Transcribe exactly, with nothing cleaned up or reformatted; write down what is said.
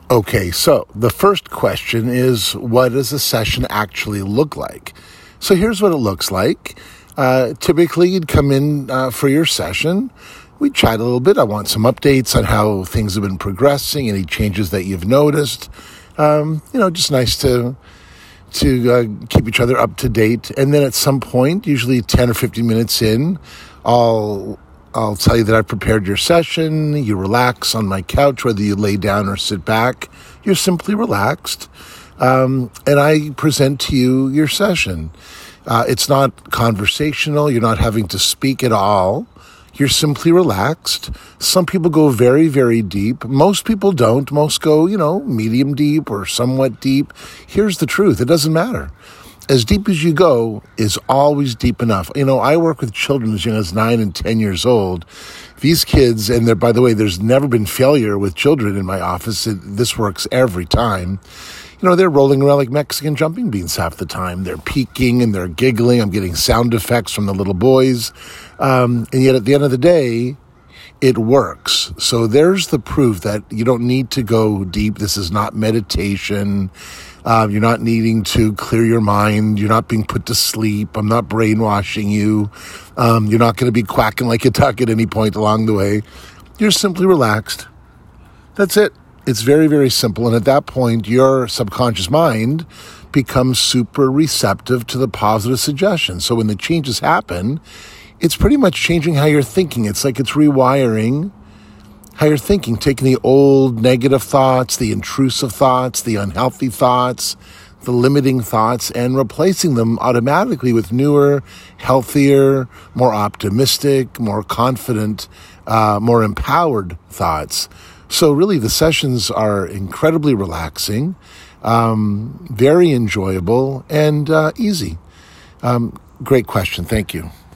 Okay, so the first question is, what does a session actually look like? So here's what it looks like. Uh, typically, you'd come in uh, for your session. We'd chat a little bit. I want some updates on how things have been progressing, any changes that you've noticed. Um, you know, just nice to to uh, keep each other up to date. And then at some point, usually ten or fifteen minutes in, I'll I'll tell you that I've prepared your session. You relax on my couch, whether you lay down or sit back. You're simply relaxed. Um, and I present to you your session. Uh, it's not conversational. You're not having to speak at all. You're simply relaxed. Some people go very, very deep. Most people don't. Most go, you know, medium deep or somewhat deep. Here's the truth. It doesn't matter. As deep as you go is always deep enough. You know, I work with children as young as nine and ten years old. These kids, and there, by the way, there's never been failure with children in my office. It, this works every time. You know, they're rolling around like Mexican jumping beans half the time. They're peeking and they're giggling. I'm getting sound effects from the little boys. Um, and yet at the end of the day, it works. So there's the proof that you don't need to go deep. This is not meditation. Uh, you're not needing to clear your mind. You're not being put to sleep. I'm not brainwashing you. Um, you're not going to be quacking like a duck at any point along the way. You're simply relaxed. That's it. It's very, very simple. And at that point, your subconscious mind becomes super receptive to the positive suggestions. So when the changes happen, it's pretty much changing how you're thinking. It's like it's rewiring how you're thinking, taking the old negative thoughts, the intrusive thoughts, the unhealthy thoughts, the limiting thoughts, and replacing them automatically with newer, healthier, more optimistic, more confident, uh, more empowered thoughts. So really, the sessions are incredibly relaxing, um, very enjoyable, and uh, easy. Um, great question. Thank you.